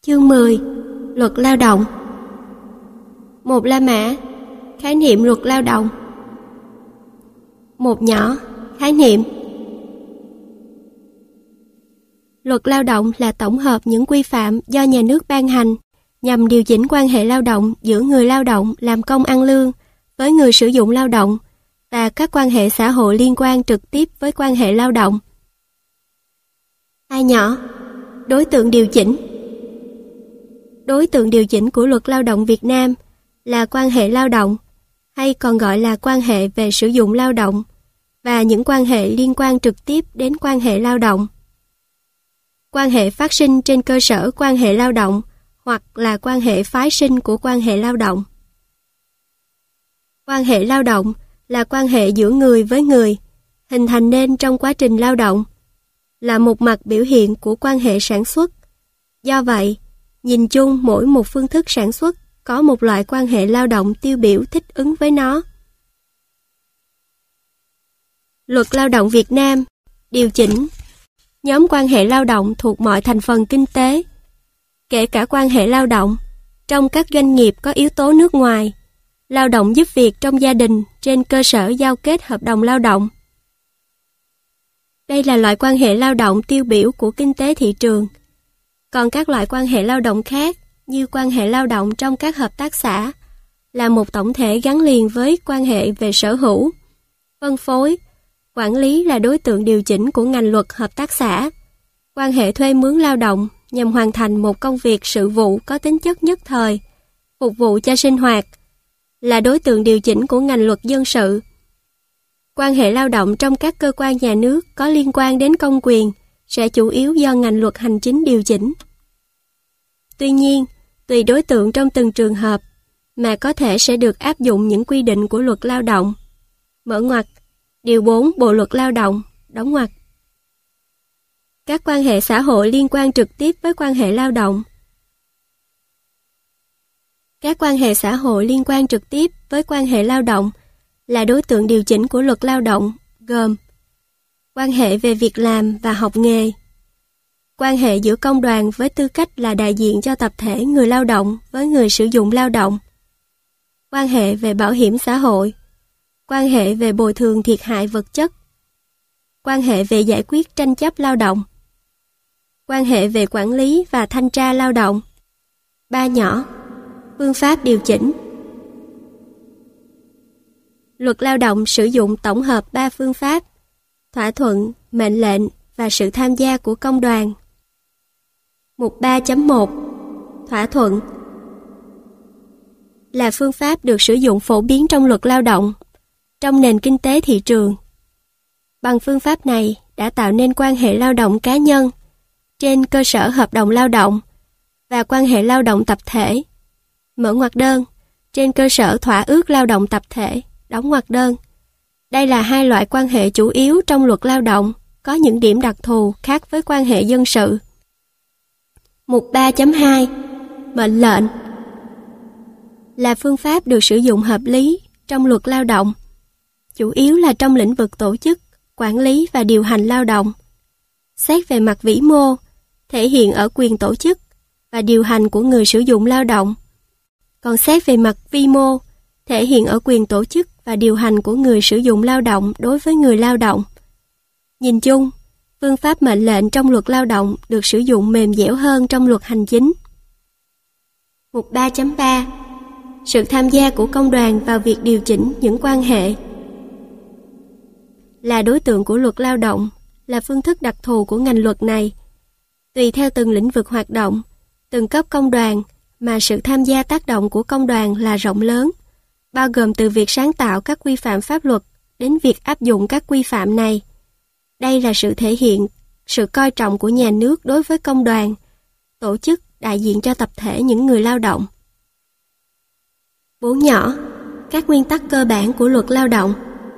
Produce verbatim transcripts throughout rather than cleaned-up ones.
Chương mười. Luật lao động. Một La Mã. Khái niệm luật lao động. Một nhỏ. Khái niệm. Luật lao động là tổng hợp những quy phạm do nhà nước ban hành nhằm điều chỉnh quan hệ lao động giữa người lao động làm công ăn lương với người sử dụng lao động và các quan hệ xã hội liên quan trực tiếp với quan hệ lao động. Hai nhỏ. Đối tượng điều chỉnh. Đối tượng điều chỉnh của luật lao động Việt Nam là quan hệ lao động, hay còn gọi là quan hệ về sử dụng lao động, và những quan hệ liên quan trực tiếp đến quan hệ lao động. Quan hệ phát sinh trên cơ sở quan hệ lao động hoặc là quan hệ phái sinh của quan hệ lao động. Quan hệ lao động là quan hệ giữa người với người, hình thành nên trong quá trình lao động, là một mặt biểu hiện của quan hệ sản xuất. Do vậy, nhìn chung mỗi một phương thức sản xuất có một loại quan hệ lao động tiêu biểu thích ứng với nó. Luật lao động Việt Nam điều chỉnh nhóm quan hệ lao động thuộc mọi thành phần kinh tế, kể cả quan hệ lao động trong các doanh nghiệp có yếu tố nước ngoài, lao động giúp việc trong gia đình trên cơ sở giao kết hợp đồng lao động. Đây là loại quan hệ lao động tiêu biểu của kinh tế thị trường. Còn các loại quan hệ lao động khác như quan hệ lao động trong các hợp tác xã là một tổng thể gắn liền với quan hệ về sở hữu, phân phối, quản lý là đối tượng điều chỉnh của ngành luật hợp tác xã. Quan hệ thuê mướn lao động nhằm hoàn thành một công việc sự vụ có tính chất nhất thời, phục vụ cho sinh hoạt là đối tượng điều chỉnh của ngành luật dân sự. Quan hệ lao động trong các cơ quan nhà nước có liên quan đến công quyền sẽ chủ yếu do ngành luật hành chính điều chỉnh. Tuy nhiên, tùy đối tượng trong từng trường hợp mà có thể sẽ được áp dụng những quy định của luật lao động. Mở ngoặc, điều bốn Bộ luật lao động, đóng ngoặc. Các quan hệ xã hội liên quan trực tiếp với quan hệ lao động. Các quan hệ xã hội liên quan trực tiếp với quan hệ lao động là đối tượng điều chỉnh của luật lao động, gồm quan hệ về việc làm và học nghề, quan hệ giữa công đoàn với tư cách là đại diện cho tập thể người lao động với người sử dụng lao động, quan hệ về bảo hiểm xã hội, quan hệ về bồi thường thiệt hại vật chất, quan hệ về giải quyết tranh chấp lao động, quan hệ về quản lý và thanh tra lao động. Ba nhỏ. Phương pháp điều chỉnh. Luật lao động sử dụng tổng hợp ba phương pháp: thỏa thuận, mệnh lệnh và sự tham gia của công đoàn. Mục ba chấm một. Thỏa thuận là phương pháp được sử dụng phổ biến trong luật lao động, trong nền kinh tế thị trường. Bằng phương pháp này đã tạo nên quan hệ lao động cá nhân trên cơ sở hợp đồng lao động và quan hệ lao động tập thể, mở ngoặc đơn, trên cơ sở thỏa ước lao động tập thể, đóng ngoặc đơn. Đây là hai loại quan hệ chủ yếu trong luật lao động, có những điểm đặc thù khác với quan hệ dân sự. Mục ba chấm hai. Mệnh lệnh là phương pháp được sử dụng hợp lý trong luật lao động, chủ yếu là trong lĩnh vực tổ chức, quản lý và điều hành lao động. Xét về mặt vĩ mô, thể hiện ở quyền tổ chức và điều hành của người sử dụng lao động. Còn xét về mặt vi mô, thể hiện ở quyền tổ chức và điều hành của người sử dụng lao động đối với người lao động. Nhìn chung, phương pháp mệnh lệnh trong luật lao động được sử dụng mềm dẻo hơn trong luật hành chính. Mục ba chấm ba. Sự tham gia của công đoàn vào việc điều chỉnh những quan hệ. Là đối tượng của luật lao động, là phương thức đặc thù của ngành luật này. Tùy theo từng lĩnh vực hoạt động, từng cấp công đoàn mà sự tham gia tác động của công đoàn là rộng lớn, bao gồm từ việc sáng tạo các quy phạm pháp luật đến việc áp dụng các quy phạm này. Đây là sự thể hiện sự coi trọng của nhà nước đối với công đoàn, tổ chức đại diện cho tập thể những người lao động. Bốn nhỏ. Các nguyên tắc cơ bản của luật lao động.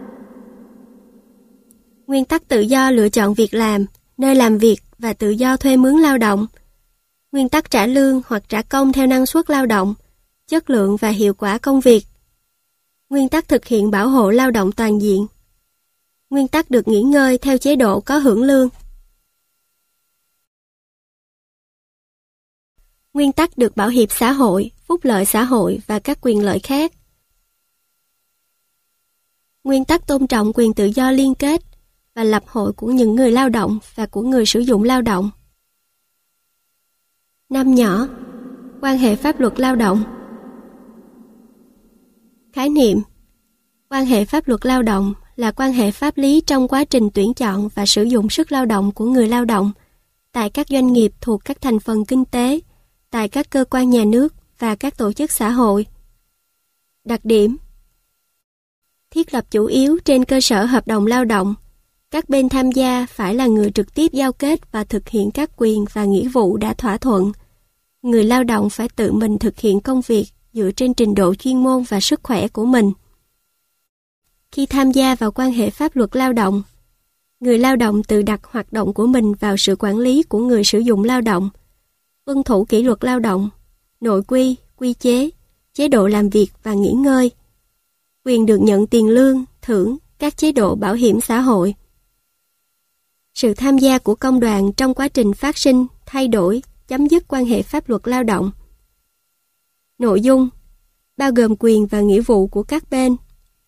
Nguyên tắc tự do lựa chọn việc làm, nơi làm việc và tự do thuê mướn lao động. Nguyên tắc trả lương hoặc trả công theo năng suất lao động, chất lượng và hiệu quả công việc. Nguyên tắc thực hiện bảo hộ lao động toàn diện. Nguyên tắc được nghỉ ngơi theo chế độ có hưởng lương. Nguyên tắc được bảo hiểm xã hội, phúc lợi xã hội và các quyền lợi khác. Nguyên tắc tôn trọng quyền tự do liên kết và lập hội của những người lao động và của người sử dụng lao động. Năm nhỏ, quan hệ pháp luật lao động. Khái niệm: quan hệ pháp luật lao động là quan hệ pháp lý trong quá trình tuyển chọn và sử dụng sức lao động của người lao động tại các doanh nghiệp thuộc các thành phần kinh tế, tại các cơ quan nhà nước và các tổ chức xã hội. Đặc điểm: thiết lập chủ yếu trên cơ sở hợp đồng lao động. Các bên tham gia phải là người trực tiếp giao kết và thực hiện các quyền và nghĩa vụ đã thỏa thuận. Người lao động phải tự mình thực hiện công việc dựa trên trình độ chuyên môn và sức khỏe của mình. Khi tham gia vào quan hệ pháp luật lao động, người lao động tự đặt hoạt động của mình vào sự quản lý của người sử dụng lao động, tuân thủ kỷ luật lao động, nội quy, quy chế, chế độ làm việc và nghỉ ngơi, quyền được nhận tiền lương, thưởng, các chế độ bảo hiểm xã hội. Sự tham gia của công đoàn trong quá trình phát sinh, thay đổi, chấm dứt quan hệ pháp luật lao động. Nội dung bao gồm quyền và nghĩa vụ của các bên.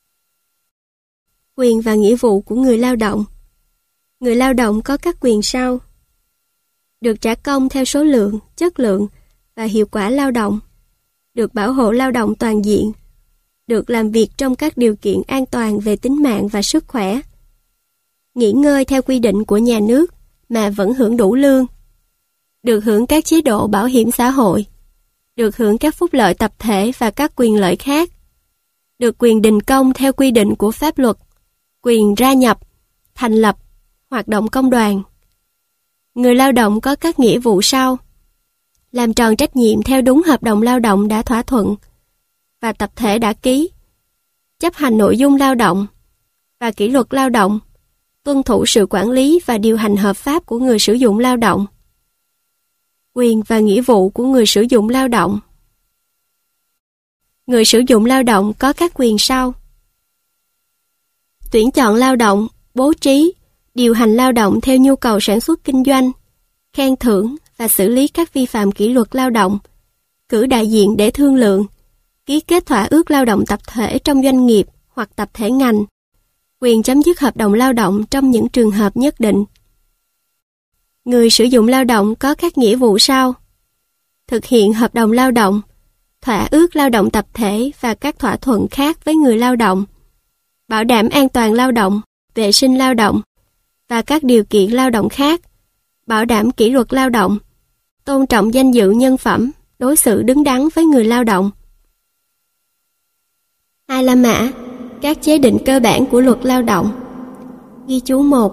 Quyền và nghĩa vụ của người lao động. Người lao động có các quyền sau: được trả công theo số lượng, chất lượng và hiệu quả lao động, được bảo hộ lao động toàn diện, được làm việc trong các điều kiện an toàn về tính mạng và sức khỏe, nghỉ ngơi theo quy định của nhà nước mà vẫn hưởng đủ lương, được hưởng các chế độ bảo hiểm xã hội, được hưởng các phúc lợi tập thể và các quyền lợi khác, được quyền đình công theo quy định của pháp luật, quyền ra nhập, thành lập, hoạt động công đoàn. Người lao động có các nghĩa vụ sau: làm tròn trách nhiệm theo đúng hợp đồng lao động đã thỏa thuận và tập thể đã ký, chấp hành nội dung lao động và kỷ luật lao động, tuân thủ sự quản lý và điều hành hợp pháp của người sử dụng lao động. Quyền và nghĩa vụ của người sử dụng lao động. Người sử dụng lao động có các quyền sau: tuyển chọn lao động, bố trí, điều hành lao động theo nhu cầu sản xuất kinh doanh, khen thưởng và xử lý các vi phạm kỷ luật lao động, cử đại diện để thương lượng, ký kết thỏa ước lao động tập thể trong doanh nghiệp hoặc tập thể ngành, quyền chấm dứt hợp đồng lao động trong những trường hợp nhất định. Người sử dụng lao động có các nghĩa vụ sau: thực hiện hợp đồng lao động, thỏa ước lao động tập thể và các thỏa thuận khác với người lao động, bảo đảm an toàn lao động, vệ sinh lao động và các điều kiện lao động khác, bảo đảm kỷ luật lao động, tôn trọng danh dự nhân phẩm, đối xử đứng đắn với người lao động. Hai La Mã, các chế định cơ bản của luật lao động. Ghi chú một.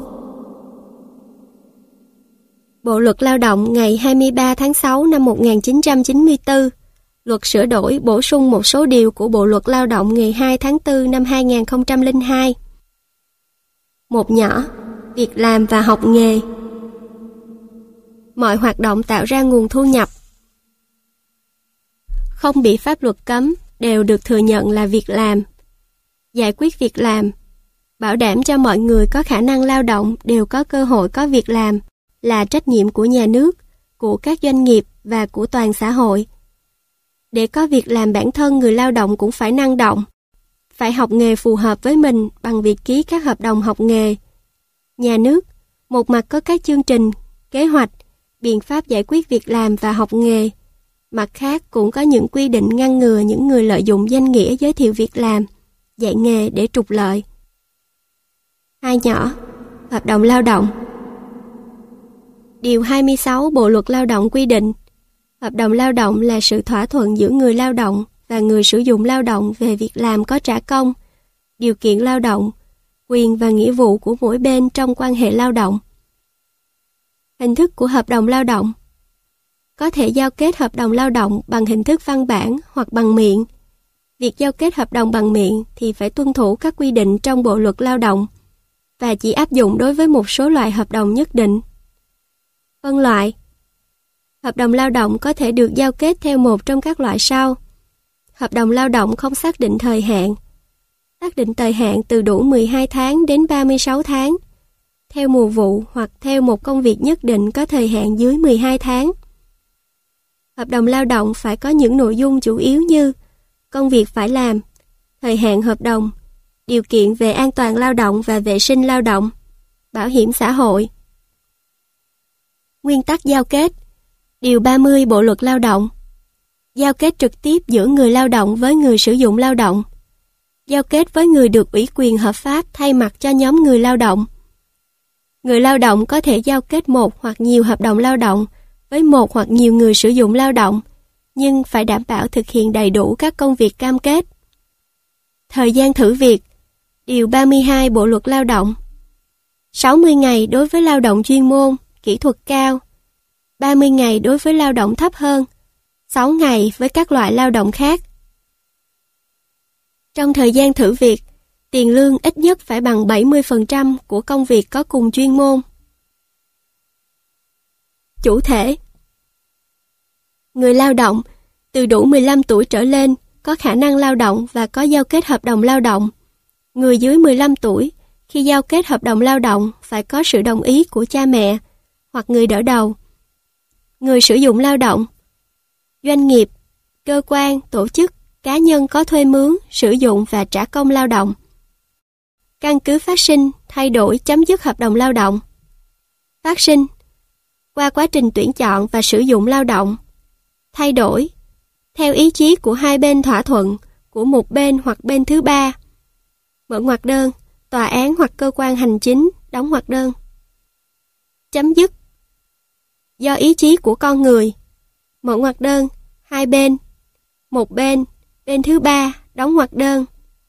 Bộ luật lao động ngày hai mươi ba tháng sáu năm một nghìn chín trăm chín mươi tư, luật sửa đổi bổ sung một số điều của Bộ luật lao động ngày hai tháng tư năm hai nghìn không trăm lẻ hai. Một nhỏ, việc làm và học nghề. Mọi hoạt động tạo ra nguồn thu nhập, không bị pháp luật cấm, đều được thừa nhận là việc làm. Giải quyết việc làm, bảo đảm cho mọi người có khả năng lao động đều có cơ hội có việc làm, là trách nhiệm của nhà nước, của các doanh nghiệp và của toàn xã hội. Để có việc làm, bản thân người lao động cũng phải năng động, phải học nghề phù hợp với mình bằng việc ký các hợp đồng học nghề. Nhà nước, một mặt có các chương trình, kế hoạch, biện pháp giải quyết việc làm và học nghề, mặt khác cũng có những quy định ngăn ngừa những người lợi dụng danh nghĩa giới thiệu việc làm, dạy nghề để trục lợi. Hai nhỏ, hợp đồng lao động. Điều hai mươi sáu Bộ luật lao động quy định, hợp đồng lao động là sự thỏa thuận giữa người lao động và người sử dụng lao động về việc làm có trả công, điều kiện lao động, quyền và nghĩa vụ của mỗi bên trong quan hệ lao động. Hình thức của hợp đồng lao động. Có thể giao kết hợp đồng lao động bằng hình thức văn bản hoặc bằng miệng. Việc giao kết hợp đồng bằng miệng thì phải tuân thủ các quy định trong Bộ luật lao động và chỉ áp dụng đối với một số loại hợp đồng nhất định. Phân loại. Hợp đồng lao động có thể được giao kết theo một trong các loại sau. Hợp đồng lao động không xác định thời hạn. Xác định thời hạn từ đủ mười hai tháng đến ba mươi sáu tháng. Theo mùa vụ hoặc theo một công việc nhất định có thời hạn dưới mười hai tháng. Hợp đồng lao động phải có những nội dung chủ yếu như công việc phải làm, thời hạn hợp đồng, điều kiện về an toàn lao động và vệ sinh lao động, bảo hiểm xã hội. Nguyên tắc giao kết. Điều ba mươi Bộ luật Lao động. Giao kết trực tiếp giữa người lao động với người sử dụng lao động. Giao kết với người được ủy quyền hợp pháp thay mặt cho nhóm người lao động. Người lao động có thể giao kết một hoặc nhiều hợp đồng lao động với một hoặc nhiều người sử dụng lao động, nhưng phải đảm bảo thực hiện đầy đủ các công việc cam kết. Thời gian thử việc. Điều ba mươi hai Bộ luật Lao động. sáu mươi ngày đối với lao động chuyên môn, kỹ thuật cao, ba mươi ngày đối với lao động thấp hơn, sáu ngày với các loại lao động khác. Trong thời gian thử việc, tiền lương ít nhất phải bằng bảy mươi phần trăm của công việc có cùng chuyên môn. Chủ thể. Người lao động từ đủ mười lăm tuổi trở lên có khả năng lao động và có giao kết hợp đồng lao động. Người dưới mười lăm tuổi khi giao kết hợp đồng lao động phải có sự đồng ý của cha mẹ hoặc người đỡ đầu. Người sử dụng lao động, doanh nghiệp, cơ quan, tổ chức, cá nhân có thuê mướn, sử dụng và trả công lao động. Căn cứ phát sinh, thay đổi, chấm dứt hợp đồng lao động. Phát sinh qua quá trình tuyển chọn và sử dụng lao động. Thay đổi theo ý chí của hai bên thỏa thuận, của một bên hoặc bên thứ ba. Mở ngoặc đơn, tòa án hoặc cơ quan hành chính, đóng ngoặc đơn. Chấm dứt do ý chí của con người. Mở ngoặc đơn, hai bên, một bên, bên thứ ba, đóng ngoặc đơn.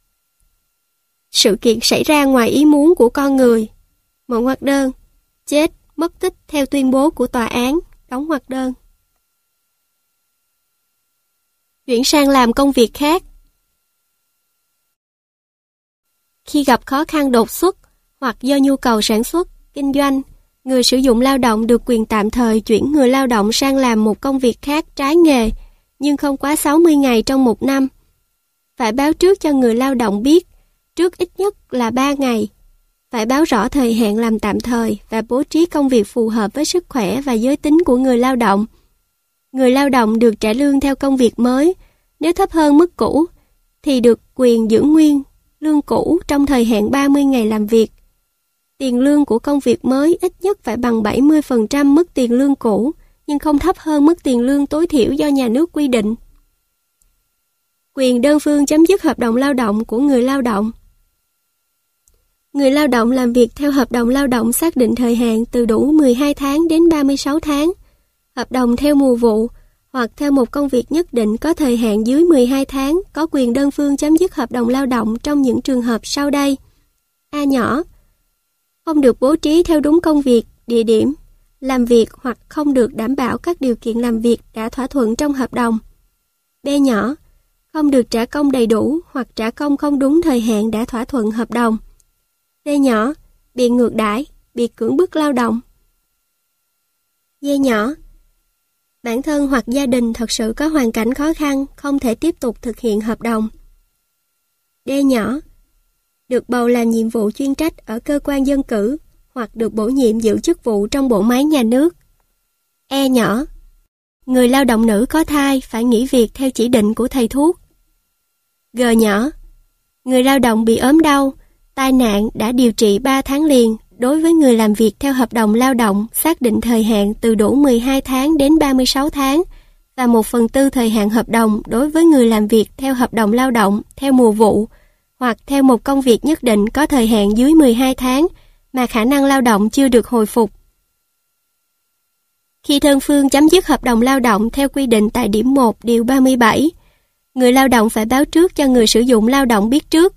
Sự kiện xảy ra ngoài ý muốn của con người. Mở ngoặc đơn, chết, mất tích theo tuyên bố của tòa án, đóng ngoặc đơn. Chuyển sang làm công việc khác. Khi gặp khó khăn đột xuất hoặc do nhu cầu sản xuất, kinh doanh, người sử dụng lao động được quyền tạm thời chuyển người lao động sang làm một công việc khác trái nghề, nhưng không quá sáu mươi ngày trong một năm. Phải báo trước cho người lao động biết, trước ít nhất là ba ngày. Phải báo rõ thời hạn làm tạm thời và bố trí công việc phù hợp với sức khỏe và giới tính của người lao động. Người lao động được trả lương theo công việc mới. Nếu thấp hơn mức cũ, thì được quyền giữ nguyên lương cũ trong thời hạn ba mươi ngày làm việc. Tiền lương của công việc mới ít nhất phải bằng bảy mươi phần trăm mức tiền lương cũ, nhưng không thấp hơn mức tiền lương tối thiểu do nhà nước quy định. Quyền đơn phương chấm dứt hợp đồng lao động của người lao động. Người lao động làm việc theo hợp đồng lao động xác định thời hạn từ đủ mười hai tháng đến ba mươi sáu tháng, hợp đồng theo mùa vụ, hoặc theo một công việc nhất định có thời hạn dưới mười hai tháng có quyền đơn phương chấm dứt hợp đồng lao động trong những trường hợp sau đây. A nhỏ, không được bố trí theo đúng công việc, địa điểm, làm việc hoặc không được đảm bảo các điều kiện làm việc đã thỏa thuận trong hợp đồng. B nhỏ, không được trả công đầy đủ hoặc trả công không đúng thời hạn đã thỏa thuận hợp đồng. D nhỏ, bị ngược đãi, bị cưỡng bức lao động. D nhỏ, bản thân hoặc gia đình thật sự có hoàn cảnh khó khăn, không thể tiếp tục thực hiện hợp đồng. D nhỏ, được bầu làm nhiệm vụ chuyên trách ở cơ quan dân cử hoặc được bổ nhiệm giữ chức vụ trong bộ máy nhà nước. E nhỏ, người lao động nữ có thai phải nghỉ việc theo chỉ định của thầy thuốc. G nhỏ, người lao động bị ốm đau, tai nạn đã điều trị ba tháng liền đối với người làm việc theo hợp đồng lao động xác định thời hạn từ đủ mười hai tháng đến ba mươi sáu tháng và một phần tư thời hạn hợp đồng đối với người làm việc theo hợp đồng lao động theo mùa vụ hoặc theo một công việc nhất định có thời hạn dưới mười hai tháng mà khả năng lao động chưa được hồi phục. Khi đơn phương chấm dứt hợp đồng lao động theo quy định tại điểm một điều ba mươi bảy, người lao động phải báo trước cho người sử dụng lao động biết trước.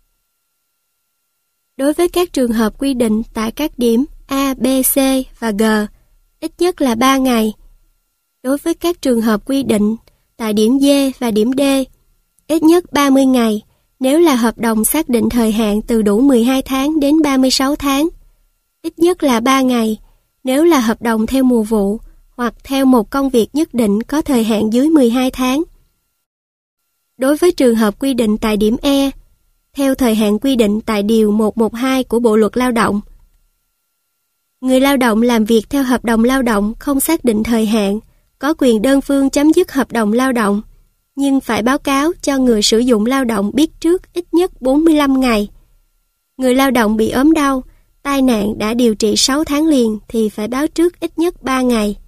Đối với các trường hợp quy định tại các điểm A, B, C và G, ít nhất là ba ngày. Đối với các trường hợp quy định tại điểm D và điểm D, ít nhất ba mươi ngày, nếu là hợp đồng xác định thời hạn từ đủ mười hai tháng đến ba mươi sáu tháng. Ít nhất là ba ngày, nếu là hợp đồng theo mùa vụ hoặc theo một công việc nhất định có thời hạn dưới mười hai tháng. Đối với trường hợp quy định tại điểm E, theo thời hạn quy định tại Điều một trăm mười hai của Bộ Luật Lao động. Người lao động làm việc theo hợp đồng lao động không xác định thời hạn có quyền đơn phương chấm dứt hợp đồng lao động, nhưng phải báo cáo cho người sử dụng lao động biết trước ít nhất bốn mươi lăm ngày. Người lao động bị ốm đau, tai nạn đã điều trị sáu tháng liền thì phải báo trước ít nhất ba ngày.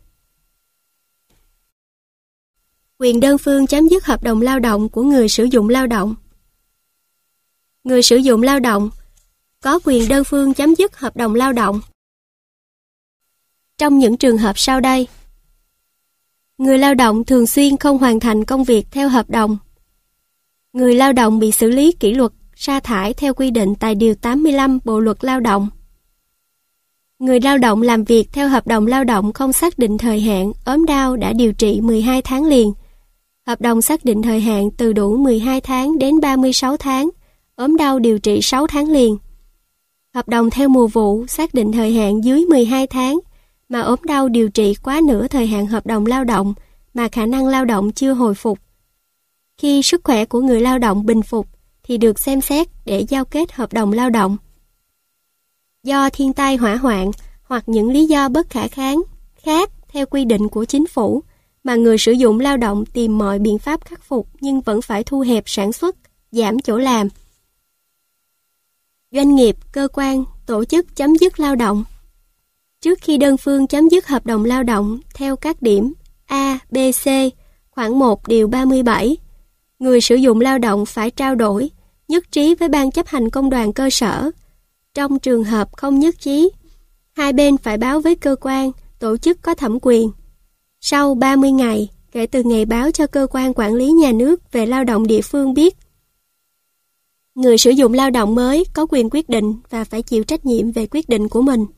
Quyền đơn phương chấm dứt hợp đồng lao động của người sử dụng lao động. Người sử dụng lao động có quyền đơn phương chấm dứt hợp đồng lao động trong những trường hợp sau đây. Người lao động thường xuyên không hoàn thành công việc theo hợp đồng. Người lao động bị xử lý kỷ luật, sa thải theo quy định tại Điều tám mươi lăm Bộ Luật Lao động. Người lao động làm việc theo hợp đồng lao động không xác định thời hạn, ốm đau đã điều trị mười hai tháng liền. Hợp đồng xác định thời hạn từ đủ mười hai tháng đến ba mươi sáu tháng, ốm đau điều trị sáu tháng liền. Hợp đồng theo mùa vụ xác định thời hạn dưới mười hai tháng, mà ốm đau điều trị quá nửa thời hạn hợp đồng lao động mà khả năng lao động chưa hồi phục. Khi sức khỏe của người lao động bình phục thì được xem xét để giao kết hợp đồng lao động. Do thiên tai hỏa hoạn hoặc những lý do bất khả kháng khác theo quy định của chính phủ mà người sử dụng lao động tìm mọi biện pháp khắc phục nhưng vẫn phải thu hẹp sản xuất, giảm chỗ làm. Doanh nghiệp, cơ quan, tổ chức chấm dứt lao động. Trước khi đơn phương chấm dứt hợp đồng lao động theo các điểm A, B, C, khoảng một điều ba mươi bảy, người sử dụng lao động phải trao đổi, nhất trí với Ban chấp hành công đoàn cơ sở. Trong trường hợp không nhất trí, hai bên phải báo với cơ quan, tổ chức có thẩm quyền. Sau ba mươi ngày, kể từ ngày báo cho cơ quan quản lý nhà nước về lao động địa phương biết, người sử dụng lao động mới có quyền quyết định và phải chịu trách nhiệm về quyết định của mình.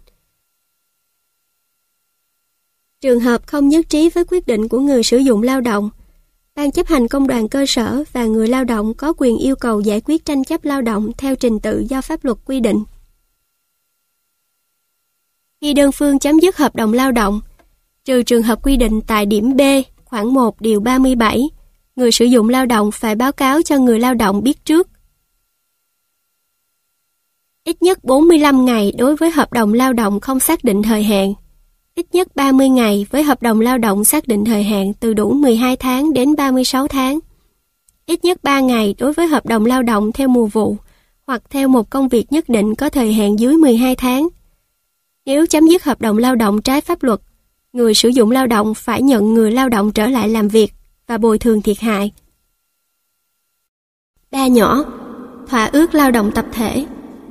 Trường hợp không nhất trí với quyết định của người sử dụng lao động, Ban chấp hành công đoàn cơ sở và người lao động có quyền yêu cầu giải quyết tranh chấp lao động theo trình tự do pháp luật quy định. Khi đơn phương chấm dứt hợp đồng lao động, trừ trường hợp quy định tại điểm B, khoảng một điều ba mươi bảy, người sử dụng lao động phải báo cáo cho người lao động biết trước. Ít nhất bốn mươi lăm ngày đối với hợp đồng lao động không xác định thời hạn. Ít nhất ba mươi ngày với hợp đồng lao động xác định thời hạn từ đủ mười hai tháng đến ba mươi sáu tháng. Ít nhất ba ngày đối với hợp đồng lao động theo mùa vụ hoặc theo một công việc nhất định có thời hạn dưới mười hai tháng. Nếu chấm dứt hợp đồng lao động trái pháp luật, người sử dụng lao động phải nhận người lao động trở lại làm việc và bồi thường thiệt hại. Đa nhỏ, thỏa ước lao động tập thể.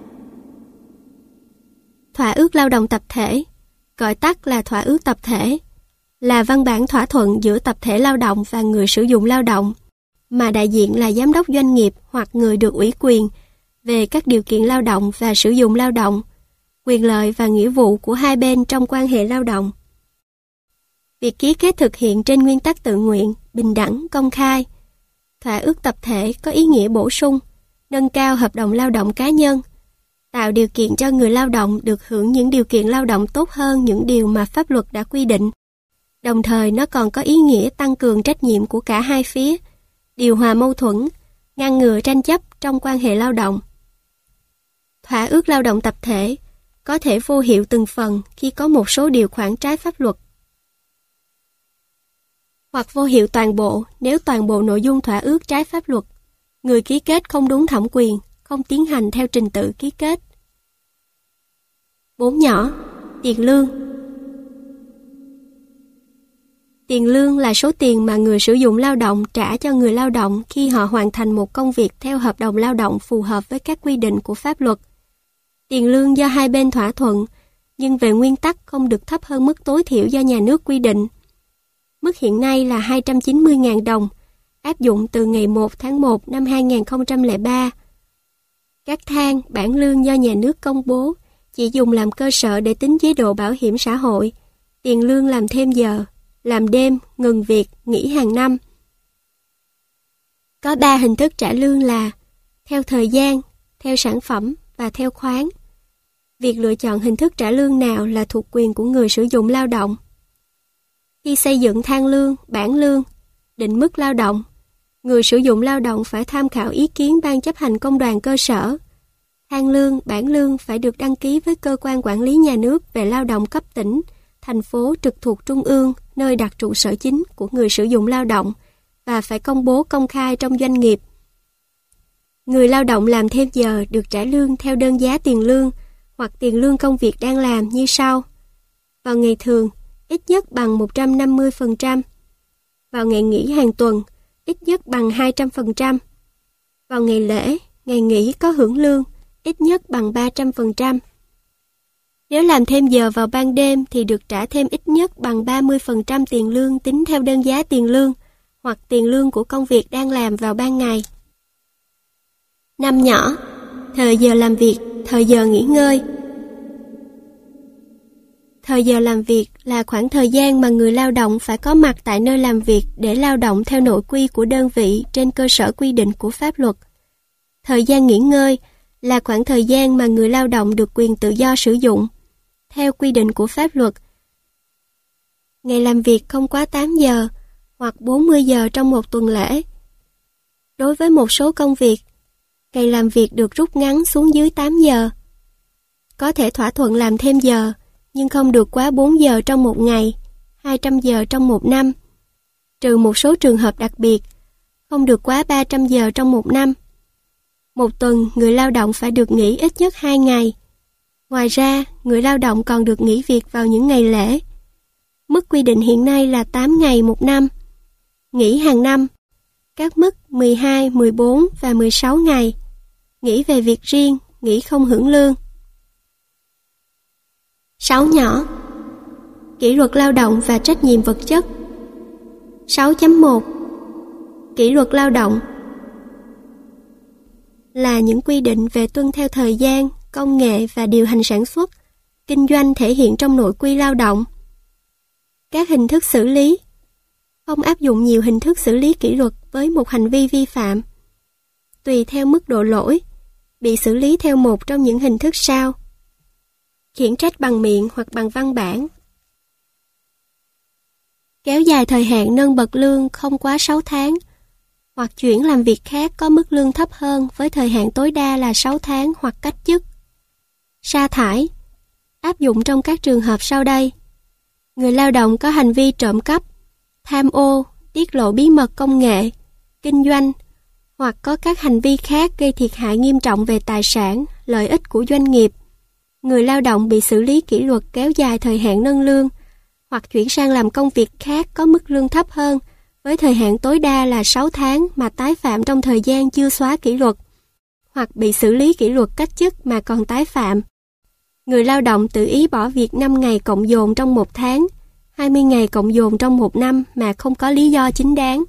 Thỏa ước lao động tập thể, gọi tắt là thỏa ước tập thể, là văn bản thỏa thuận giữa tập thể lao động và người sử dụng lao động, mà đại diện là giám đốc doanh nghiệp hoặc người được ủy quyền về các điều kiện lao động và sử dụng lao động, quyền lợi và nghĩa vụ của hai bên trong quan hệ lao động. Việc ký kết thực hiện trên nguyên tắc tự nguyện, bình đẳng, công khai. Thỏa ước tập thể có ý nghĩa bổ sung, nâng cao hợp đồng lao động cá nhân, tạo điều kiện cho người lao động được hưởng những điều kiện lao động tốt hơn những điều mà pháp luật đã quy định. Đồng thời nó còn có ý nghĩa tăng cường trách nhiệm của cả hai phía, điều hòa mâu thuẫn, ngăn ngừa tranh chấp trong quan hệ lao động. Thỏa ước lao động tập thể có thể vô hiệu từng phần khi có một số điều khoản trái pháp luật, hoặc vô hiệu toàn bộ nếu toàn bộ nội dung thỏa ước trái pháp luật, người ký kết không đúng thẩm quyền, không tiến hành theo trình tự ký kết. Bốn nhỏ, tiền lương. Tiền lương là số tiền mà người sử dụng lao động trả cho người lao động khi họ hoàn thành một công việc theo hợp đồng lao động phù hợp với các quy định của pháp luật. Tiền lương do hai bên thỏa thuận, nhưng về nguyên tắc không được thấp hơn mức tối thiểu do nhà nước quy định. Mức hiện nay là hai trăm chín mươi nghìn đồng, áp dụng từ ngày một tháng một năm hai nghìn không trăm lẻ ba. Các thang, bảng lương do nhà nước công bố chỉ dùng làm cơ sở để tính chế độ bảo hiểm xã hội, tiền lương làm thêm giờ, làm đêm, ngừng việc, nghỉ hàng năm. Có ba hình thức trả lương là theo thời gian, theo sản phẩm và theo khoán. Việc lựa chọn hình thức trả lương nào là thuộc quyền của người sử dụng lao động. Khi xây dựng thang lương, bảng lương, định mức lao động, người sử dụng lao động phải tham khảo ý kiến Ban chấp hành công đoàn cơ sở. Thang lương, bảng lương phải được đăng ký với cơ quan quản lý nhà nước về lao động cấp tỉnh, thành phố trực thuộc trung ương, nơi đặt trụ sở chính của người sử dụng lao động và phải công bố công khai trong doanh nghiệp. Người lao động làm thêm giờ được trả lương theo đơn giá tiền lương hoặc tiền lương công việc đang làm như sau. Vào ngày thường, ít nhất bằng một trăm năm mươi phần trăm. Vào ngày nghỉ hàng tuần, ít nhất bằng hai trăm phần trăm. Vào ngày lễ, ngày nghỉ có hưởng lương, ít nhất bằng ba trăm phần trăm. Nếu làm thêm giờ vào ban đêm thì được trả thêm ít nhất bằng ba mươi phần trăm tiền lương tính theo đơn giá tiền lương hoặc tiền lương của công việc đang làm vào ban ngày. Năm nhỏ, thời giờ làm việc, thời giờ nghỉ ngơi. Thời giờ làm việc là khoảng thời gian mà người lao động phải có mặt tại nơi làm việc để lao động theo nội quy của đơn vị trên cơ sở quy định của pháp luật. Thời gian nghỉ ngơi là khoảng thời gian mà người lao động được quyền tự do sử dụng theo quy định của pháp luật. Ngày làm việc không quá tám giờ hoặc bốn mươi giờ trong một tuần lễ. Đối với một số công việc, ngày làm việc được rút ngắn xuống dưới tám giờ. Có thể thỏa thuận làm thêm giờ, nhưng không được quá bốn giờ trong một ngày, hai trăm giờ trong một năm, trừ một số trường hợp đặc biệt, không được quá ba trăm giờ trong một năm. Một tuần, người lao động phải được nghỉ ít nhất hai ngày. Ngoài ra, người lao động còn được nghỉ việc vào những ngày lễ. Mức quy định hiện nay là tám ngày một năm. Nghỉ hàng năm, các mức mười hai, mười bốn và mười sáu ngày. Nghỉ về việc riêng, nghỉ không hưởng lương. Sáu nhỏ. Kỷ luật lao động và trách nhiệm vật chất. sáu chấm một. Kỷ luật lao động là những quy định về tuân theo thời gian, công nghệ và điều hành sản xuất, kinh doanh thể hiện trong nội quy lao động. Các hình thức xử lý. Không áp dụng nhiều hình thức xử lý kỷ luật với một hành vi vi phạm. Tùy theo mức độ lỗi, bị xử lý theo một trong những hình thức sau. Khiển trách bằng miệng hoặc bằng văn bản. Kéo dài thời hạn nâng bậc lương không quá sáu tháng, hoặc chuyển làm việc khác có mức lương thấp hơn với thời hạn tối đa là sáu tháng hoặc cách chức. Sa thải áp dụng trong các trường hợp sau đây. Người lao động có hành vi trộm cắp, tham ô, tiết lộ bí mật công nghệ, kinh doanh hoặc có các hành vi khác gây thiệt hại nghiêm trọng về tài sản, lợi ích của doanh nghiệp. Người lao động bị xử lý kỷ luật kéo dài thời hạn nâng lương hoặc chuyển sang làm công việc khác có mức lương thấp hơn với thời hạn tối đa là sáu tháng mà tái phạm trong thời gian chưa xóa kỷ luật, hoặc bị xử lý kỷ luật cách chức mà còn tái phạm. Người lao động tự ý bỏ việc năm ngày cộng dồn trong một tháng, hai mươi ngày cộng dồn trong một năm mà không có lý do chính đáng.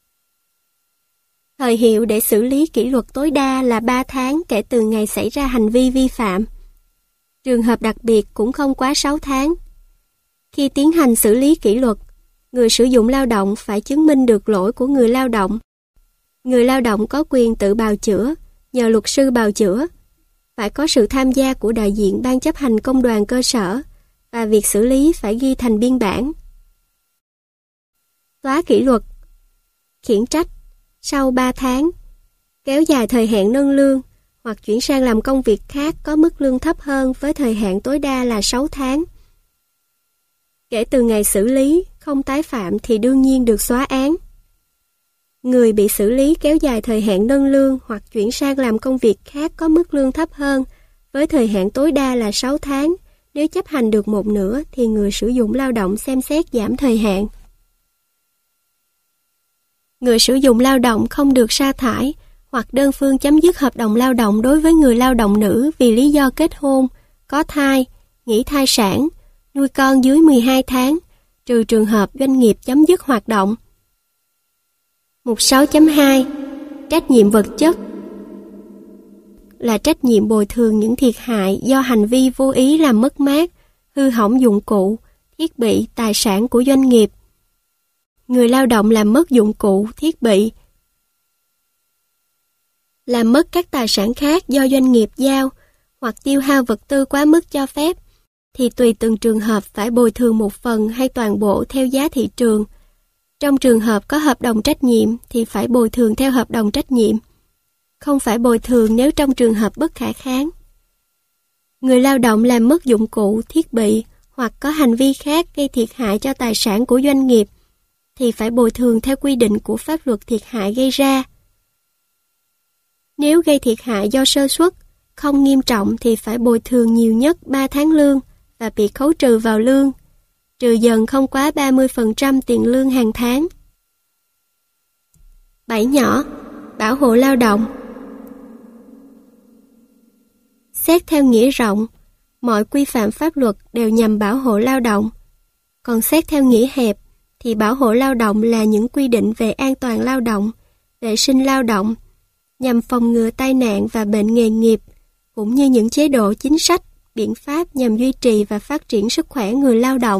Thời hiệu để xử lý kỷ luật tối đa là ba tháng kể từ ngày xảy ra hành vi vi phạm. Trường hợp đặc biệt cũng không quá sáu tháng. Khi tiến hành xử lý kỷ luật, người sử dụng lao động phải chứng minh được lỗi của người lao động. Người lao động có quyền tự bào chữa, nhờ luật sư bào chữa. Phải có sự tham gia của đại diện ban chấp hành công đoàn cơ sở và việc xử lý phải ghi thành biên bản. Xóa kỷ luật, khiển trách sau ba tháng, kéo dài thời hạn nâng lương hoặc chuyển sang làm công việc khác có mức lương thấp hơn với thời hạn tối đa là sáu tháng. Kể từ ngày xử lý, không tái phạm thì đương nhiên được xóa án. Người bị xử lý kéo dài thời hạn nâng lương hoặc chuyển sang làm công việc khác có mức lương thấp hơn với thời hạn tối đa là sáu tháng. Nếu chấp hành được một nửa thì người sử dụng lao động xem xét giảm thời hạn. Người sử dụng lao động không được sa thải hoặc đơn phương chấm dứt hợp đồng lao động đối với người lao động nữ vì lý do kết hôn, có thai, nghỉ thai sản, nuôi con dưới mười hai tháng, trừ trường hợp doanh nghiệp chấm dứt hoạt động. Mục sáu chấm hai. Trách nhiệm vật chất là trách nhiệm bồi thường những thiệt hại do hành vi vô ý làm mất mát, hư hỏng dụng cụ, thiết bị, tài sản của doanh nghiệp. Người lao động làm mất dụng cụ, thiết bị, làm mất các tài sản khác do doanh nghiệp giao hoặc tiêu hao vật tư quá mức cho phép, thì tùy từng trường hợp phải bồi thường một phần hay toàn bộ theo giá thị trường. Trong trường hợp có hợp đồng trách nhiệm thì phải bồi thường theo hợp đồng trách nhiệm. Không phải bồi thường nếu trong trường hợp bất khả kháng. Người lao động làm mất dụng cụ, thiết bị hoặc có hành vi khác gây thiệt hại cho tài sản của doanh nghiệp thì phải bồi thường theo quy định của pháp luật thiệt hại gây ra. Nếu gây thiệt hại do sơ suất, không nghiêm trọng thì phải bồi thường nhiều nhất ba tháng lương và bị khấu trừ vào lương, trừ dần không quá ba mươi phần trăm tiền lương hàng tháng. bảy nhỏ, bảo hộ lao động. Xét theo nghĩa rộng, mọi quy phạm pháp luật đều nhằm bảo hộ lao động. Còn xét theo nghĩa hẹp, thì bảo hộ lao động là những quy định về an toàn lao động, vệ sinh lao động, nhằm phòng ngừa tai nạn và bệnh nghề nghiệp, cũng như những chế độ chính sách, biện pháp nhằm duy trì và phát triển sức khỏe người lao động.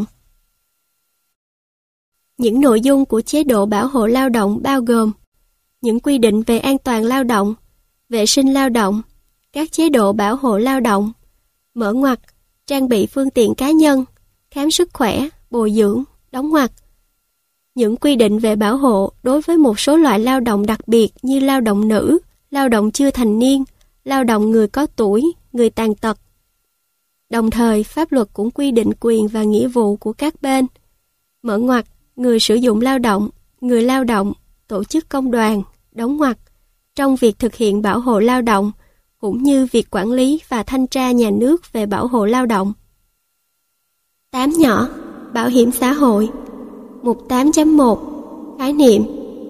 Những nội dung của chế độ bảo hộ lao động bao gồm những quy định về an toàn lao động, vệ sinh lao động, các chế độ bảo hộ lao động, mở ngoặc, trang bị phương tiện cá nhân, khám sức khỏe, bồi dưỡng, đóng ngoặc. Những quy định về bảo hộ đối với một số loại lao động đặc biệt như lao động nữ, lao động chưa thành niên, lao động người có tuổi, người tàn tật. Đồng thời, pháp luật cũng quy định quyền và nghĩa vụ của các bên. Mở ngoặc, người sử dụng lao động, người lao động, tổ chức công đoàn, đóng ngoặc, trong việc thực hiện bảo hộ lao động, cũng như việc quản lý và thanh tra nhà nước về bảo hộ lao động. tám nhỏ, bảo hiểm xã hội. Mục tám chấm một, khái niệm.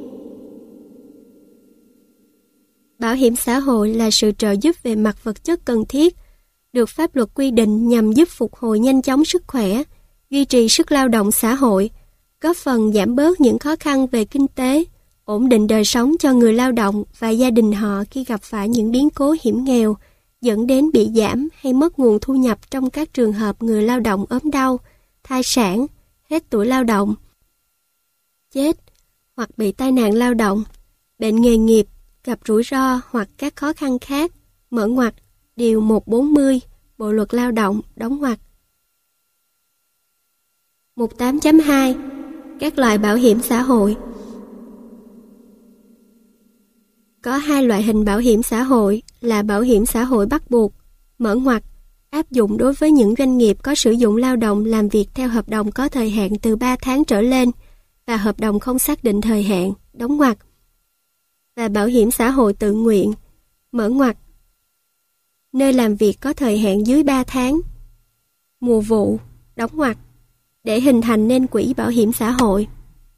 Bảo hiểm xã hội là sự trợ giúp về mặt vật chất cần thiết, được pháp luật quy định nhằm giúp phục hồi nhanh chóng sức khỏe, duy trì sức lao động xã hội, góp phần giảm bớt những khó khăn về kinh tế, ổn định đời sống cho người lao động và gia đình họ khi gặp phải những biến cố hiểm nghèo, dẫn đến bị giảm hay mất nguồn thu nhập trong các trường hợp người lao động ốm đau, thai sản, hết tuổi lao động, chết hoặc bị tai nạn lao động, bệnh nghề nghiệp, gặp rủi ro hoặc các khó khăn khác, mở ngoặc, điều một trăm bốn mươi, Bộ luật Lao động, đóng ngoặc. Mục tám chấm hai, các loại bảo hiểm xã hội. Có hai loại hình bảo hiểm xã hội là bảo hiểm xã hội bắt buộc, mở ngoặc, áp dụng đối với những doanh nghiệp có sử dụng lao động làm việc theo hợp đồng có thời hạn từ ba tháng trở lên và hợp đồng không xác định thời hạn, đóng ngoặc. Và bảo hiểm xã hội tự nguyện, mở ngoặc, nơi làm việc có thời hạn dưới ba tháng, mùa vụ, đóng ngoặc, để hình thành nên quỹ bảo hiểm xã hội.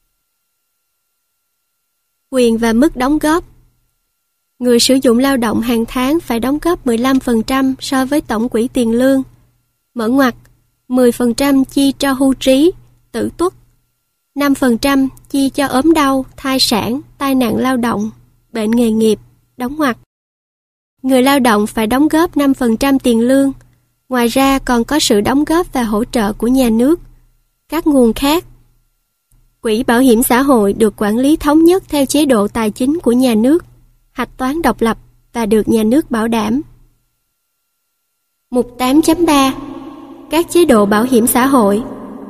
Quyền và mức đóng góp. Người sử dụng lao động hàng tháng phải đóng góp mười lăm phần trăm so với tổng quỹ tiền lương, mở ngoặc, mười phần trăm chi cho hưu trí, tử tuất, năm phần trăm chi cho ốm đau, thai sản, tai nạn lao động, bệnh nghề nghiệp, đóng ngoặc. Người lao động phải đóng góp năm phần trăm tiền lương, ngoài ra còn có sự đóng góp và hỗ trợ của nhà nước, các nguồn khác. Quỹ bảo hiểm xã hội được quản lý thống nhất theo chế độ tài chính của nhà nước, hạch toán độc lập và được nhà nước bảo đảm. Mục tám chấm ba, các chế độ bảo hiểm xã hội.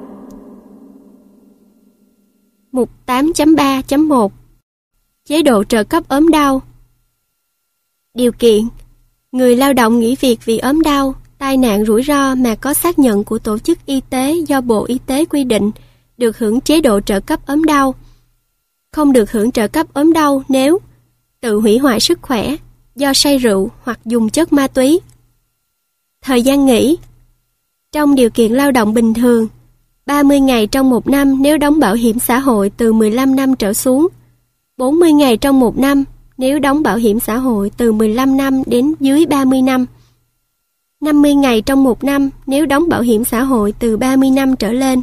Mục tám chấm ba chấm một, chế độ trợ cấp ốm đau. Điều kiện: người lao động nghỉ việc vì ốm đau, tai nạn rủi ro mà có xác nhận của tổ chức y tế do Bộ Y tế quy định được hưởng chế độ trợ cấp ốm đau. Không được hưởng trợ cấp ốm đau nếu tự hủy hoại sức khỏe do say rượu hoặc dùng chất ma túy. Thời gian nghỉ: trong điều kiện lao động bình thường, ba mươi ngày trong một năm nếu đóng bảo hiểm xã hội từ mười lăm năm trở xuống, bốn mươi ngày trong một năm nếu đóng bảo hiểm xã hội từ mười lăm năm đến dưới ba mươi năm, năm mươi ngày trong một năm nếu đóng bảo hiểm xã hội từ ba mươi năm trở lên.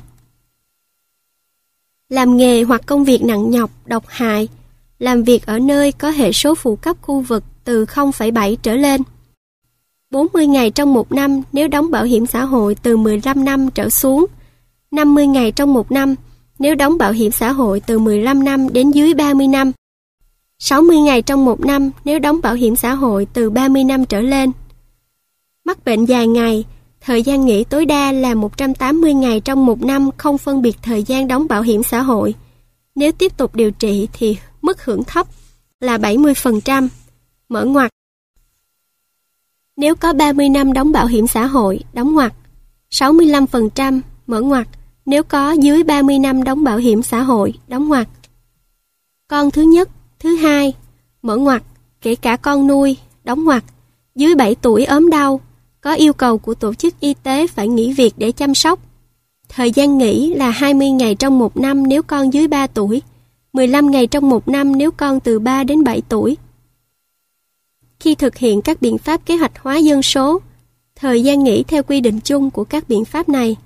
Làm nghề hoặc công việc nặng nhọc, độc hại, làm việc ở nơi có hệ số phụ cấp khu vực từ không phẩy bảy trở lên. bốn mươi ngày trong một năm nếu đóng bảo hiểm xã hội từ mười lăm năm trở xuống, năm mươi ngày trong một năm nếu đóng bảo hiểm xã hội từ mười lăm năm đến dưới ba mươi năm, sáu mươi ngày trong một năm nếu đóng bảo hiểm xã hội từ ba mươi năm trở lên. Mắc bệnh dài ngày, thời gian nghỉ tối đa là một trăm tám mươi ngày trong một năm không phân biệt thời gian đóng bảo hiểm xã hội. Nếu tiếp tục điều trị thì mức hưởng thấp là bảy mươi phần trăm, mở ngoặc. Nếu có ba mươi năm đóng bảo hiểm xã hội, đóng ngoặc, sáu mươi lăm phần trăm mở ngoặc nếu có dưới ba mươi năm đóng bảo hiểm xã hội, đóng ngoặc. Con thứ nhất, thứ hai, mở ngoặc, kể cả con nuôi, đóng ngoặc, dưới bảy tuổi ốm đau, có yêu cầu của tổ chức y tế phải nghỉ việc để chăm sóc. Thời gian nghỉ là hai mươi ngày trong một năm nếu con dưới ba tuổi, mười lăm ngày trong một năm nếu con từ ba đến bảy tuổi. Khi thực hiện các biện pháp kế hoạch hóa dân số, thời gian nghỉ theo quy định chung của các biện pháp này.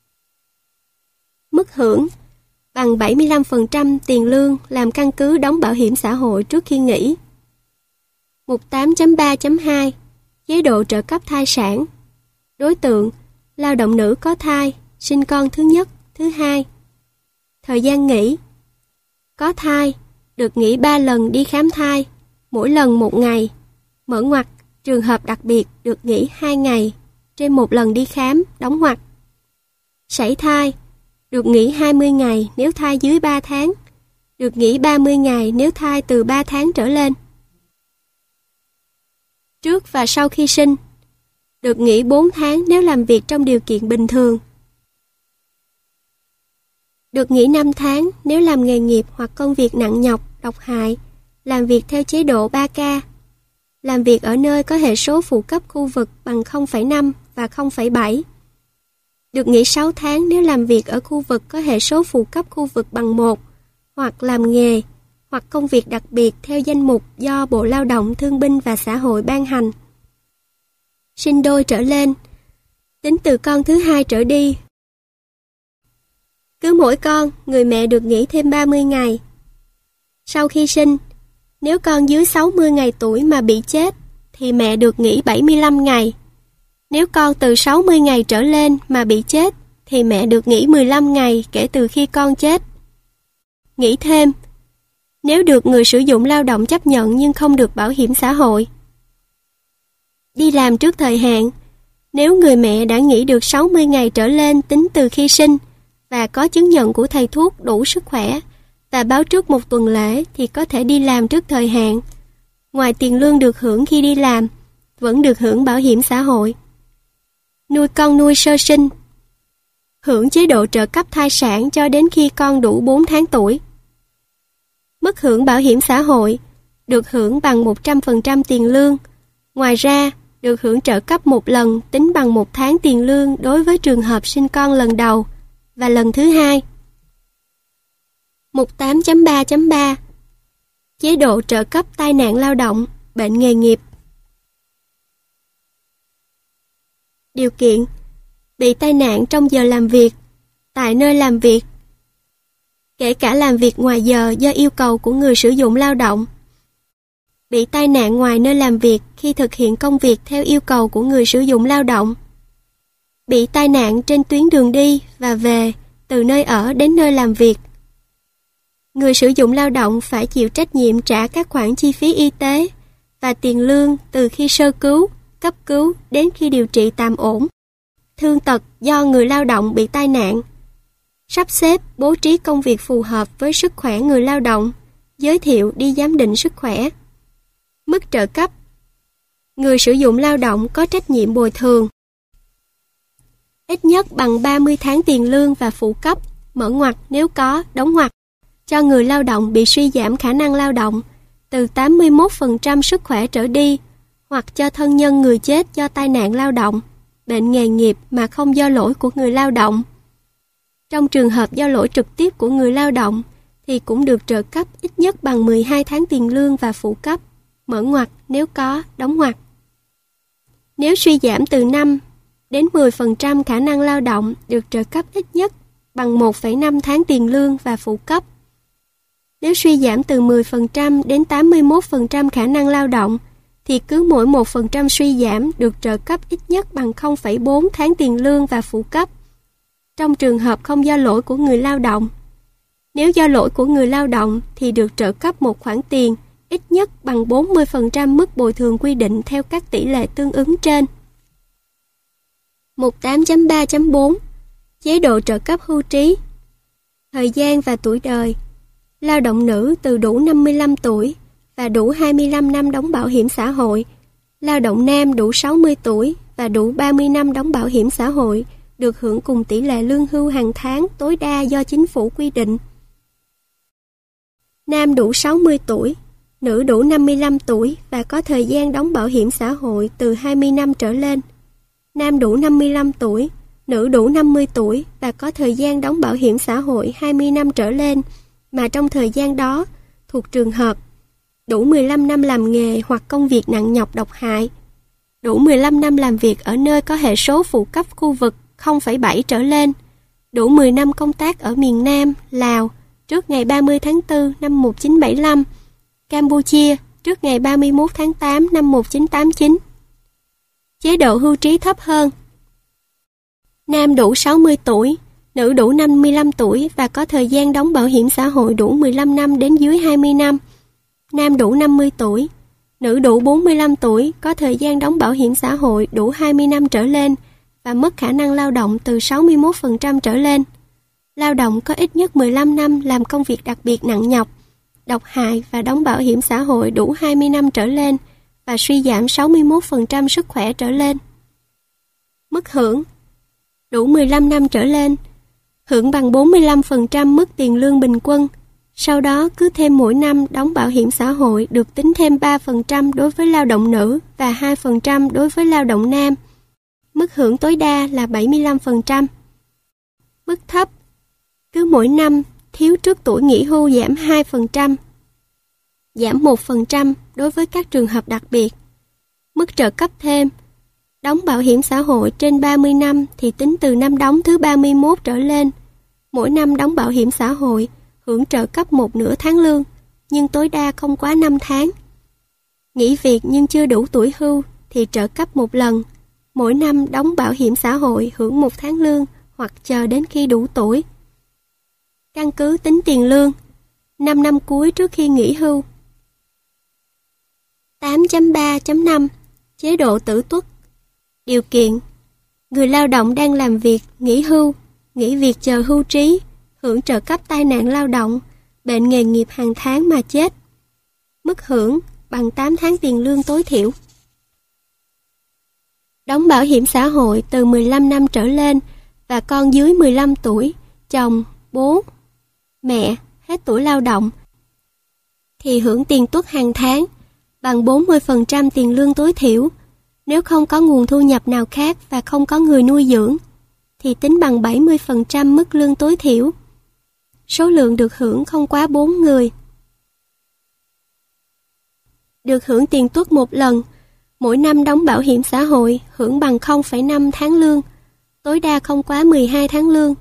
Mức hưởng bằng bảy mươi lăm phần trăm tiền lương làm căn cứ đóng bảo hiểm xã hội trước khi nghỉ. Mục tám chấm ba chấm hai Chế độ trợ cấp thai sản. Đối tượng lao động nữ có thai, sinh con thứ nhất, thứ hai. Thời gian nghỉ. Có thai, được nghỉ ba lần đi khám thai, mỗi lần một ngày. Mở ngoặc, trường hợp đặc biệt được nghỉ hai ngày trên một lần đi khám, đóng ngoặc. Sảy thai, được nghỉ hai mươi ngày nếu thai dưới ba tháng, được nghỉ ba mươi ngày nếu thai từ ba tháng trở lên. Trước và sau khi sinh, được nghỉ bốn tháng nếu làm việc trong điều kiện bình thường. Được nghỉ năm tháng nếu làm nghề nghiệp hoặc công việc nặng nhọc, độc hại, làm việc theo chế độ ba K, làm việc ở nơi có hệ số phụ cấp khu vực bằng không phẩy năm và không phẩy bảy. Được nghỉ sáu tháng nếu làm việc ở khu vực có hệ số phụ cấp khu vực bằng một, hoặc làm nghề, hoặc công việc đặc biệt theo danh mục do Bộ Lao động Thương binh và Xã hội ban hành. Sinh đôi trở lên, tính từ con thứ hai trở đi. Cứ mỗi con, người mẹ được nghỉ thêm ba mươi ngày. Sau khi sinh, nếu con dưới sáu mươi ngày tuổi mà bị chết, thì mẹ được nghỉ bảy mươi lăm ngày. Nếu con từ sáu mươi ngày trở lên mà bị chết, thì mẹ được nghỉ mười lăm ngày kể từ khi con chết. Nghỉ thêm, nếu được người sử dụng lao động chấp nhận nhưng không được bảo hiểm xã hội. Đi làm trước thời hạn, nếu người mẹ đã nghỉ được sáu mươi ngày trở lên tính từ khi sinh và có chứng nhận của thầy thuốc đủ sức khỏe và báo trước một tuần lễ thì có thể đi làm trước thời hạn. Ngoài tiền lương được hưởng khi đi làm, vẫn được hưởng bảo hiểm xã hội. Nuôi con nuôi sơ sinh, hưởng chế độ trợ cấp thai sản cho đến khi con đủ bốn tháng tuổi. Mức hưởng bảo hiểm xã hội được hưởng bằng một trăm phần trăm tiền lương. Ngoài ra, được hưởng trợ cấp một lần tính bằng một tháng tiền lương đối với trường hợp sinh con lần đầu và lần thứ hai. Mục tám chấm ba chấm ba Chế độ trợ cấp tai nạn lao động, bệnh nghề nghiệp. Điều kiện: bị tai nạn trong giờ làm việc, tại nơi làm việc, kể cả làm việc ngoài giờ do yêu cầu của người sử dụng lao động. Bị tai nạn ngoài nơi làm việc khi thực hiện công việc theo yêu cầu của người sử dụng lao động. Bị tai nạn trên tuyến đường đi và về từ nơi ở đến nơi làm việc. Người sử dụng lao động phải chịu trách nhiệm trả các khoản chi phí y tế và tiền lương từ khi sơ cứu, cấp cứu đến khi điều trị tạm ổn. Thương tật do người lao động bị tai nạn. Sắp xếp, bố trí công việc phù hợp với sức khỏe người lao động, giới thiệu đi giám định sức khỏe. Mức trợ cấp. Người sử dụng lao động có trách nhiệm bồi thường ít nhất bằng ba mươi tháng tiền lương và phụ cấp, mở ngoặc nếu có, đóng ngoặc, cho người lao động bị suy giảm khả năng lao động từ tám mươi mốt phần trăm sức khỏe trở đi, hoặc cho thân nhân người chết do tai nạn lao động, bệnh nghề nghiệp mà không do lỗi của người lao động. Trong trường hợp do lỗi trực tiếp của người lao động thì cũng được trợ cấp ít nhất bằng mười hai tháng tiền lương và phụ cấp, mở ngoặc nếu có, đóng ngoặc. Nếu suy giảm từ năm đến mười phần trăm khả năng lao động được trợ cấp ít nhất bằng một phẩy năm tháng tiền lương và phụ cấp. Nếu suy giảm từ mười phần trăm đến tám mươi mốt phần trăm khả năng lao động thì cứ mỗi một phần trăm suy giảm được trợ cấp ít nhất bằng không phẩy bốn tháng tiền lương và phụ cấp. Trong trường hợp không do lỗi của người lao động. Nếu do lỗi của người lao động thì được trợ cấp một khoản tiền ít nhất bằng bốn mươi phần trăm mức bồi thường quy định theo các tỷ lệ tương ứng trên. Mục tám chấm ba chấm bốn Chế độ trợ cấp hưu trí. Thời gian và tuổi đời. Lao động nữ từ đủ năm mươi lăm tuổi và đủ hai mươi lăm năm đóng bảo hiểm xã hội. Lao động nam đủ sáu mươi tuổi và đủ ba mươi năm đóng bảo hiểm xã hội được hưởng cùng tỷ lệ lương hưu hàng tháng tối đa do chính phủ quy định. Nam đủ sáu mươi tuổi, nữ đủ năm mươi lăm tuổi và có thời gian đóng bảo hiểm xã hội từ hai mươi năm trở lên. Nam đủ năm mươi lăm tuổi, nữ đủ năm mươi tuổi và có thời gian đóng bảo hiểm xã hội hai mươi năm trở lên, mà trong thời gian đó thuộc trường hợp đủ mười lăm năm làm nghề hoặc công việc nặng nhọc độc hại, đủ mười lăm năm làm việc ở nơi có hệ số phụ cấp khu vực không phẩy bảy trở lên, đủ mười năm công tác ở miền Nam, Lào trước ngày ba mươi tháng tư năm một nghìn chín trăm bảy mươi lăm, Campuchia trước ngày ba mươi mốt tháng tám năm một nghìn chín trăm tám mươi chín. Chế độ hưu trí thấp hơn. Nam đủ sáu mươi tuổi, nữ đủ năm mươi lăm tuổi và có thời gian đóng bảo hiểm xã hội đủ mười lăm năm đến dưới hai mươi năm. Nam đủ năm mươi tuổi, nữ đủ bốn mươi lăm tuổi, có thời gian đóng bảo hiểm xã hội đủ hai mươi năm trở lên và mất khả năng lao động từ sáu mươi mốt phần trăm trở lên. Lao động có ít nhất mười lăm năm làm công việc đặc biệt nặng nhọc, độc hại và đóng bảo hiểm xã hội đủ hai mươi năm trở lên và suy giảm sáu mươi mốt phần trăm sức khỏe trở lên. Mức hưởng. Đủ mười lăm năm trở lên, hưởng bằng bốn mươi lăm phần trăm mức tiền lương bình quân. Sau đó cứ thêm mỗi năm đóng bảo hiểm xã hội được tính thêm ba phần trăm đối với lao động nữ và hai phần trăm đối với lao động nam. Mức hưởng tối đa là bảy mươi lăm phần trăm. Mức thấp. Cứ mỗi năm thiếu trước tuổi nghỉ hưu giảm hai phần trăm. Giảm một phần trăm đối với các trường hợp đặc biệt. Mức trợ cấp thêm. Đóng bảo hiểm xã hội trên ba mươi năm thì tính từ năm đóng thứ ba mươi mốt trở lên. Mỗi năm đóng bảo hiểm xã hội hưởng trợ cấp một nửa tháng lương, nhưng tối đa không quá năm tháng. Nghỉ việc nhưng chưa đủ tuổi hưu thì trợ cấp một lần. Mỗi năm đóng bảo hiểm xã hội hưởng một tháng lương hoặc chờ đến khi đủ tuổi. Căn cứ tính tiền lương năm năm cuối trước khi nghỉ hưu. tám chấm ba chấm năm Chế độ tử tuất. Điều kiện: người lao động đang làm việc, nghỉ hưu, nghỉ việc chờ hưu trí, hưởng trợ cấp tai nạn lao động, bệnh nghề nghiệp hàng tháng mà chết. Mức hưởng bằng tám tháng tiền lương tối thiểu. Đóng bảo hiểm xã hội từ mười lăm năm trở lên và con dưới mười lăm tuổi, chồng, bố, mẹ hết tuổi lao động thì hưởng tiền tuất hàng tháng bằng bốn mươi phần trăm tiền lương tối thiểu. Nếu không có nguồn thu nhập nào khác và không có người nuôi dưỡng thì tính bằng bảy mươi phần trăm mức lương tối thiểu. Số lượng được hưởng không quá bốn người. Được hưởng tiền tuất một lần, mỗi năm đóng bảo hiểm xã hội hưởng bằng không phẩy năm tháng lương, tối đa không quá mười hai tháng lương.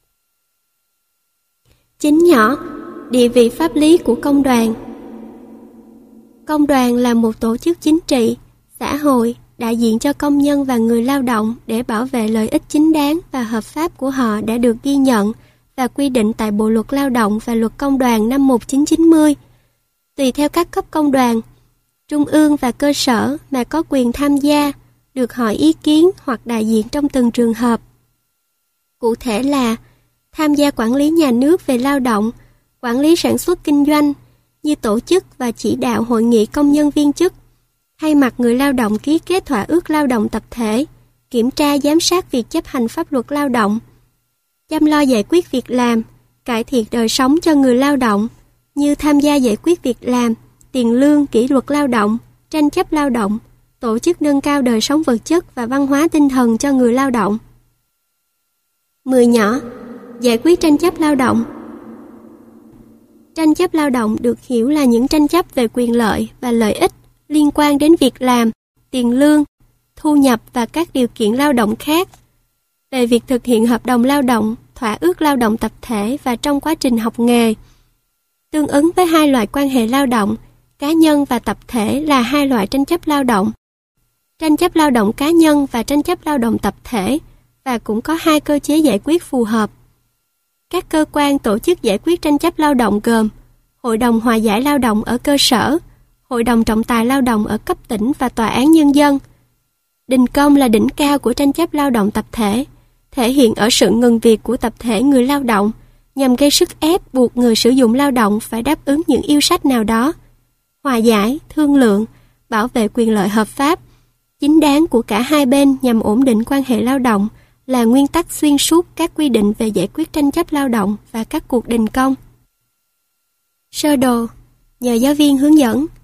Chính nhỏ, địa vị pháp lý của công đoàn. Công đoàn là một tổ chức chính trị, xã hội, đại diện cho công nhân và người lao động để bảo vệ lợi ích chính đáng và hợp pháp của họ đã được ghi nhận và quy định tại Bộ luật Lao động và Luật Công đoàn năm một nghìn chín trăm chín mươi. Tùy theo các cấp công đoàn, trung ương và cơ sở mà có quyền tham gia, được hỏi ý kiến hoặc đại diện trong từng trường hợp. Cụ thể là tham gia quản lý nhà nước về lao động, quản lý sản xuất kinh doanh, như tổ chức và chỉ đạo hội nghị công nhân viên chức, thay mặt người lao động ký kết thỏa ước lao động tập thể, kiểm tra giám sát việc chấp hành pháp luật lao động, chăm lo giải quyết việc làm, cải thiện đời sống cho người lao động, như tham gia giải quyết việc làm, tiền lương, kỷ luật lao động, tranh chấp lao động, tổ chức nâng cao đời sống vật chất và văn hóa tinh thần cho người lao động. mười nhỏ, giải quyết tranh chấp lao động. Tranh chấp lao động được hiểu là những tranh chấp về quyền lợi và lợi ích liên quan đến việc làm, tiền lương, thu nhập và các điều kiện lao động khác. Về việc thực hiện hợp đồng lao động, thỏa ước lao động tập thể và trong quá trình học nghề. Tương ứng với hai loại quan hệ lao động, cá nhân và tập thể là hai loại tranh chấp lao động. Tranh chấp lao động cá nhân và tranh chấp lao động tập thể, và cũng có hai cơ chế giải quyết phù hợp. Các cơ quan tổ chức giải quyết tranh chấp lao động gồm Hội đồng Hòa giải lao động ở cơ sở, Hội đồng Trọng tài lao động ở cấp tỉnh và Tòa án Nhân dân. Đình công là đỉnh cao của tranh chấp lao động tập thể, thể hiện ở sự ngừng việc của tập thể người lao động nhằm gây sức ép buộc người sử dụng lao động phải đáp ứng những yêu sách nào đó. Hòa giải, thương lượng, bảo vệ quyền lợi hợp pháp, chính đáng của cả hai bên nhằm ổn định quan hệ lao động là nguyên tắc xuyên suốt các quy định về giải quyết tranh chấp lao động và các cuộc đình công. Sơ đồ, nhờ giáo viên hướng dẫn,